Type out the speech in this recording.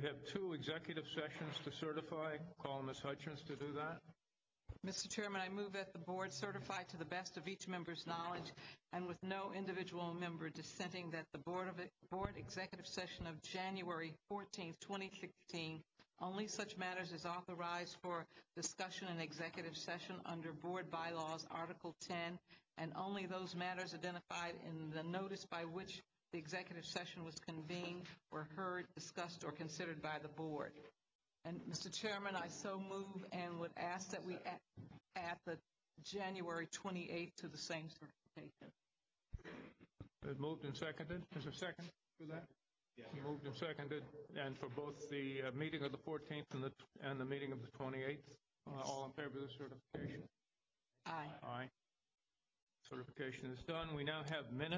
We have 2 executive sessions to certify. Call Ms. Hutchins to do that. Mr. Chairman, I move that the board certify to the best of each member's knowledge and with no individual member dissenting that the board executive session of January 14th, 2016, only such matters as authorized for discussion in executive session under board bylaws Article 10, and only those matters identified in the notice by which the executive session was convened were heard, discussed, or considered by the board. And, Mr. Chairman, I so move and would ask that we add the January 28th to the same certification. It's moved and seconded. Is there a second for that? Yes. Moved and seconded. And for both the meeting of the 14th and the meeting of the 28th, all in favor of the certification? Aye. Aye. Certification is done. We now have minutes.